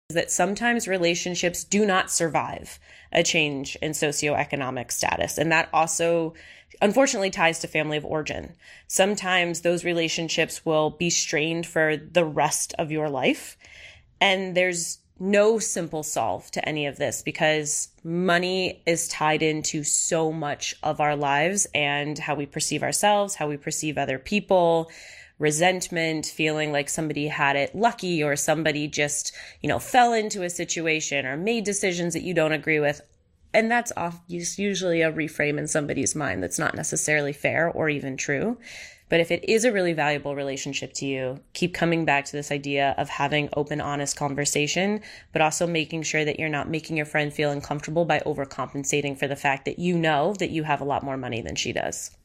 that sometimes relationships do not survive a change in socioeconomic status. And that also, unfortunately, ties to family of origin. Sometimes those relationships will be strained for the rest of your life. And there's no simple solve to any of this because money is tied into so much of our lives and how we perceive ourselves, how we perceive other people, resentment, feeling like somebody had it lucky or somebody just, fell into a situation or made decisions that you don't agree with. And that's usually a reframe in somebody's mind that's not necessarily fair or even true. But if it is a really valuable relationship to you, keep coming back to this idea of having open, honest conversation, but also making sure that you're not making your friend feel uncomfortable by overcompensating for the fact that you know that you have a lot more money than she does.